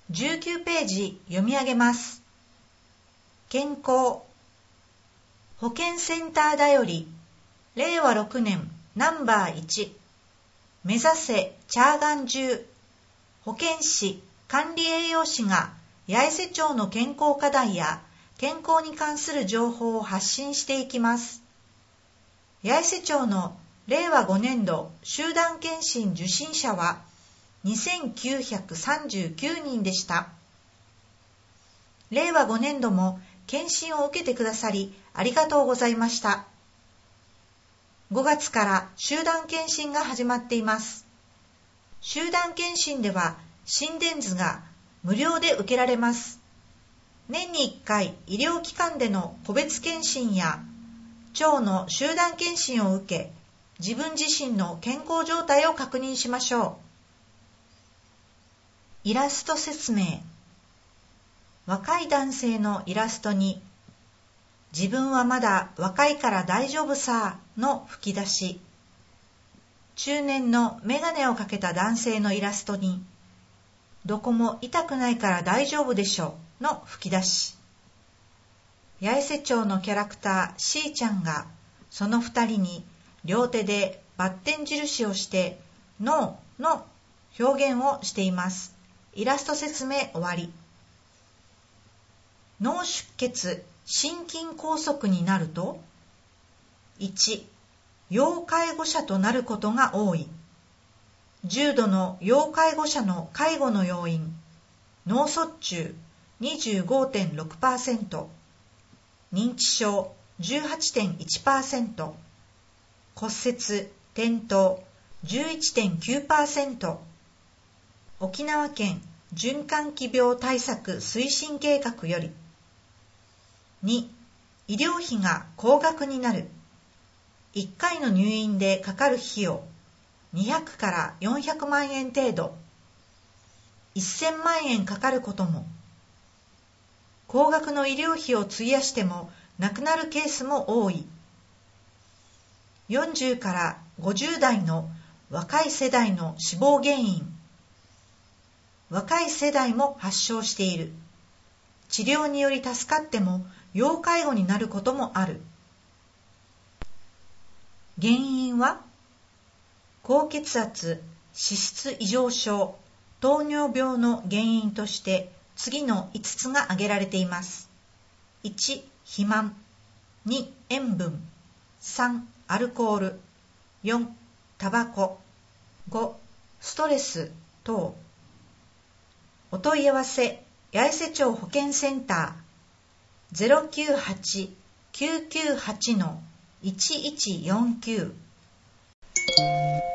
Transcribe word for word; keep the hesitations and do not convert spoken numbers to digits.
じゅうきゅうページ読み上げます。健康。保健センターだよりれいわろくねんナンバーいち目指せチャーガンじゅう保健師管理栄養士が八重瀬町の健康課題や健康に関する情報を発信していきます。八重瀬町のれいわごねんど集団検診受診者はにせんきゅうひゃくさんじゅうきゅうにんでした。れいわごねんども検診を受けてくださりありがとうございました。ごがつから集団検診が始まっています。集団検診では心電図が無料で受けられます。年にいっかい医療機関での個別検診や町の集団検診を受け、自分自身の健康状態を確認しましょう。イラスト説明。若い男性のイラストに、自分はまだ若いから大丈夫さの吹き出し。中年のメガネをかけた男性のイラストに、どこも痛くないから大丈夫でしょの吹き出し。八重瀬町のキャラクターしーちゃんがその二人に両手でバッテン印をしてノーの表現をしています。イラスト説明終わり。脳出血、心筋梗塞になると、いち、要介護者となることが多い。重度の要介護者の介護の要因、脳卒中 にじゅうごてんろくパーセント、認知症 じゅうはちてんいちパーセント、骨折・転倒 じゅういってんきゅうパーセント、沖縄県循環器病対策推進計画より。に、医療費が高額になる。いっかいの入院でかかる費用にひゃくからよんひゃくまんえん程度。せんまんえんかかることも。高額の医療費を費やしても亡くなるケースも多い。よんじゅうからごじゅうだいの若い世代の死亡原因。若い世代も発症している。治療により助かっても要介護になることもある。原因は高血圧、脂質異常症、糖尿病の原因として次のいつつが挙げられています。いち、肥満。に、塩分。さん、アルコール。よん、タバコ。ご、ストレス等。お問い合わせ、八重瀬町保健センター ゼロきゅうはち きゅうきゅうはち いちいちよんきゅう